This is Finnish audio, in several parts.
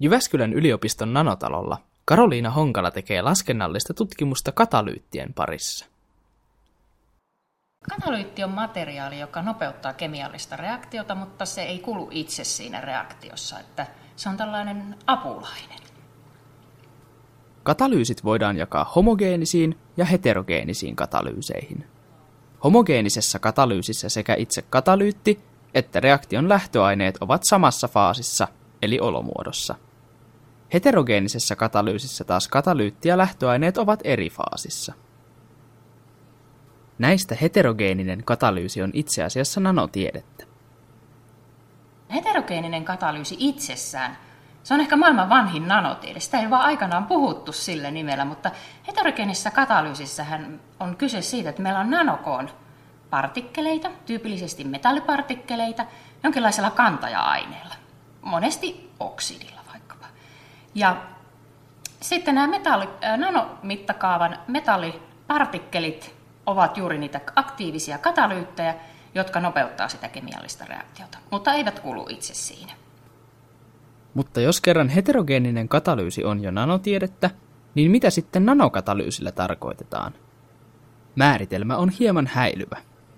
Jyväskylän yliopiston nanotalolla Karoliina Honkala tekee laskennallista tutkimusta katalyyttien parissa. Katalyytti on materiaali, joka nopeuttaa kemiallista reaktiota, mutta se ei kulu itse siinä reaktiossa, että se on tällainen apulainen. Katalyysit voidaan jakaa homogeenisiin ja heterogeenisiin katalyyseihin. Homogeenisessa katalyysissä sekä itse katalyytti että reaktion lähtöaineet ovat samassa faasissa, eli olomuodossa. Heterogeenisessä katalyysissä taas katalyytti ja lähtöaineet ovat eri faasissa. Näistä heterogeeninen katalyysi on itse asiassa nanotiedettä. Heterogeeninen katalyysi itsessään, se on ehkä maailman vanhin nanotiede. Sitä ei vaan aikanaan puhuttu sillä nimellä, mutta heterogeenisessä katalyysissähän on kyse siitä, että meillä on nanokoon partikkeleita, tyypillisesti metallipartikkeleita, jonkinlaisella kantaja-aineella, monesti oksidilla vaikkapa. Ja sitten nämä nanomittakaavan metallipartikkelit ovat juuri niitä aktiivisia katalyyttejä, jotka nopeuttaa sitä kemiallista reaktiota, mutta eivät kulu itse siinä. Mutta jos kerran heterogeeninen katalyysi on jo nanotiedettä, niin mitä sitten nanokatalyysillä tarkoitetaan? Määritelmä on hieman häilyvä.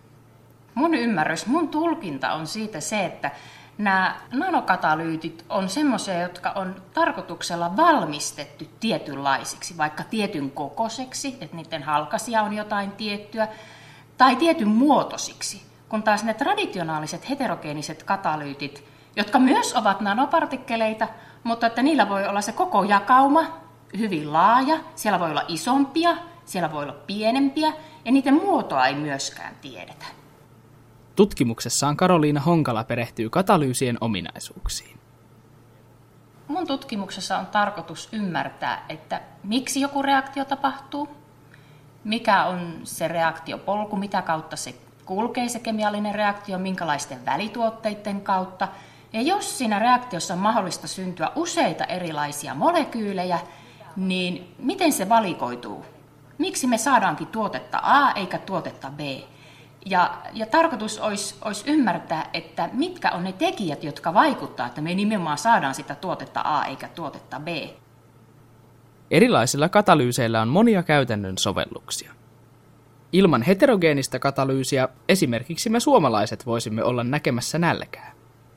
Mun tulkinta on siitä se, että nämä nanokatalyytit on semmoisia, jotka on tarkoituksella valmistettu tietynlaisiksi, vaikka tietyn kokoiseksi, että niiden halkasia on jotain tiettyä, tai tietyn muotoisiksi, kun taas ne traditionaaliset heterogeeniset katalyytit, jotka myös ovat nanopartikkeleita, mutta että niillä voi olla se koko jakauma hyvin laaja, siellä voi olla isompia, siellä voi olla pienempiä, ja niiden muotoa ei myöskään tiedetä. Tutkimuksessaan Karoliina Honkala perehtyy katalyysien ominaisuuksiin. Mun tutkimuksessa on tarkoitus ymmärtää, että miksi joku reaktio tapahtuu, mikä on se reaktiopolku, mitä kautta se kulkee se kemiallinen reaktio, minkälaisten välituotteiden kautta. Ja jos siinä reaktiossa on mahdollista syntyä useita erilaisia molekyylejä, niin miten se valikoituu? Miksi me saadaankin tuotetta A eikä tuotetta B? Ja tarkoitus olisi ymmärtää, että mitkä on ne tekijät, jotka vaikuttavat, että me nimenomaan saadaan sitä tuotetta A eikä tuotetta B. Erilaisilla katalyyseillä on monia käytännön sovelluksia. Ilman heterogeenistä katalyysiä esimerkiksi me suomalaiset voisimme olla näkemässä nälkää.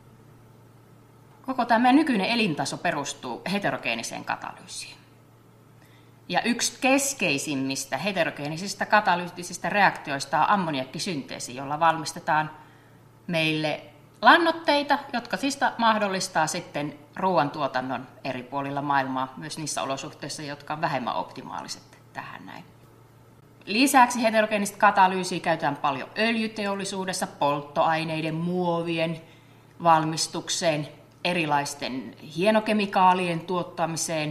Koko tämä nykyinen elintaso perustuu heterogeeniseen katalyysiin. Ja yksi keskeisimmistä heterogeenisistä katalyyttisistä reaktioista on ammoniakkisynteesi, jolla valmistetaan meille lannoitteita, jotka siis mahdollistaa sitten ruoantuotannon eri puolilla maailmaa, myös niissä olosuhteissa, jotka on vähemmän optimaaliset tähän näin. Lisäksi heterogeenistä katalyysiä käytetään paljon öljyteollisuudessa, polttoaineiden, muovien valmistukseen, erilaisten hienokemikaalien tuottamiseen,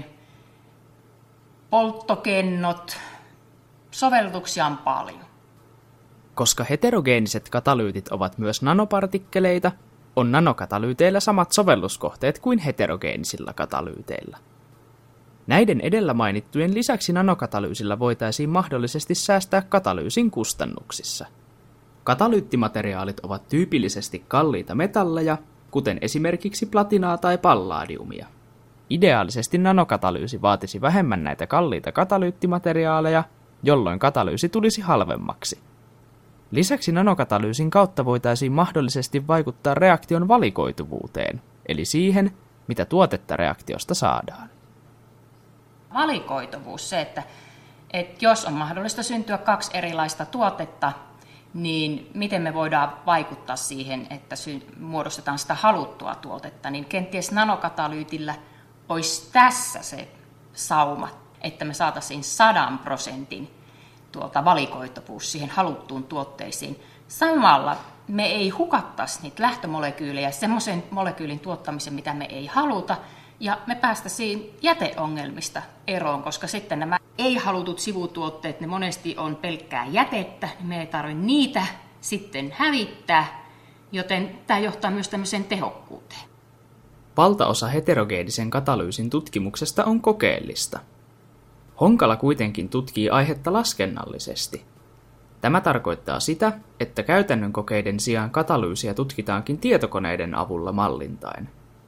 polttokennot, sovellutuksia on paljon. Koska heterogeeniset katalyytit ovat myös nanopartikkeleita, on nanokatalyyteillä samat sovelluskohteet kuin heterogeenisillä katalyyteillä. Näiden edellä mainittujen lisäksi nanokatalyysillä voitaisiin mahdollisesti säästää katalyysin kustannuksissa. Katalyyttimateriaalit ovat tyypillisesti kalliita metalleja, kuten esimerkiksi platinaa tai palladiumia. Ideaalisesti nanokatalyysi vaatisi vähemmän näitä kalliita katalyyttimateriaaleja, jolloin katalyysi tulisi halvemmaksi. Lisäksi nanokatalyysin kautta voitaisiin mahdollisesti vaikuttaa reaktion valikoituvuuteen, eli siihen, mitä tuotetta reaktiosta saadaan. Valikoituvuus, se, että jos on mahdollista syntyä kaksi erilaista tuotetta, niin miten me voidaan vaikuttaa siihen, että muodostetaan sitä haluttua tuotetta, niin kenties nanokatalyytillä olisi tässä se sauma, että me saataisiin 100% valikoituvuus siihen haluttuun tuotteisiin. Samalla me ei hukattaisi niitä lähtömolekyylejä semmoisen molekyylin tuottamisen, mitä me ei haluta, ja me päästäisiin jäteongelmista eroon, koska sitten nämä ei-halutut sivutuotteet, ne monesti on pelkkää jätettä, niin me ei tarvitse niitä sitten hävittää, joten tämä johtaa myös tämmöiseen tehokkuuteen. Valtaosa heterogeenisen katalyysin tutkimuksesta on kokeellista. Honkala kuitenkin tutkii aihetta laskennallisesti. Tämä tarkoittaa sitä, että käytännön kokeiden sijaan katalyysiä tutkitaankin tietokoneiden avulla mallintaen.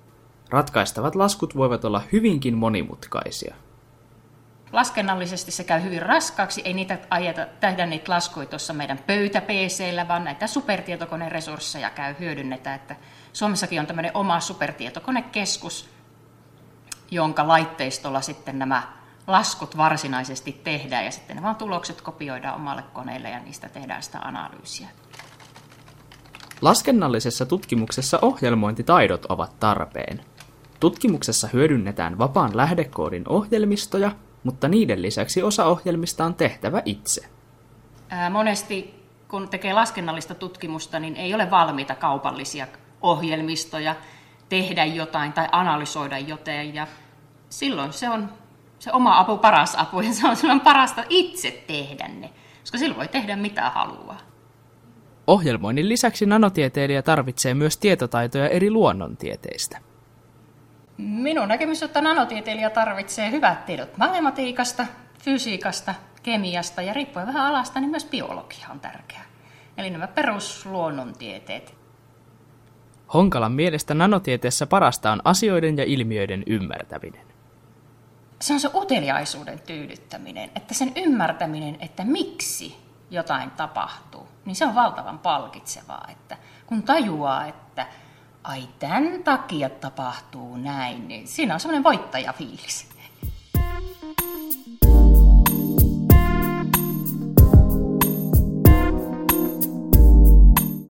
Ratkaistavat laskut voivat olla hyvinkin monimutkaisia. Laskennallisesti se käy hyvin raskaaksi, ei niitä tehdä niitä laskuja tuossa meidän pöytä-PC:llä, vaan näitä supertietokoneresursseja hyödynnetään. Että Suomessakin on tämmöinen oma supertietokonekeskus, jonka laitteistolla sitten nämä laskut varsinaisesti tehdään ja sitten ne vaan tulokset kopioidaan omalle koneelle ja niistä tehdään sitä analyysiä. Laskennallisessa tutkimuksessa ohjelmointitaidot ovat tarpeen. Tutkimuksessa hyödynnetään vapaan lähdekoodin ohjelmistoja, mutta niiden lisäksi osa ohjelmista on tehtävä itse. Monesti kun tekee laskennallista tutkimusta, niin ei ole valmiita kaupallisia ohjelmistoja tehdä jotain tai analysoida jotain. Ja silloin se on se oma apu paras apu ja se on silloin parasta itse tehdä ne, koska silloin voi tehdä mitä haluaa. Ohjelmoinnin lisäksi nanotieteilijä tarvitsee myös tietotaitoja eri luonnontieteistä. Minun näkemys on, että nanotieteilijä tarvitsee hyvät tiedot matematiikasta, fysiikasta, kemiasta ja riippuen vähän alasta, niin myös biologia on tärkeää. Eli nämä perusluonnontieteet. Honkalan mielestä nanotieteessä parasta on asioiden ja ilmiöiden ymmärtäminen. Se on se uteliaisuuden tyydyttäminen, että sen ymmärtäminen, että miksi jotain tapahtuu, niin se on valtavan palkitsevaa, että kun tajuaa, että ai tämän takia tapahtuu näin, niin siinä on semmoinen voittajafiilis.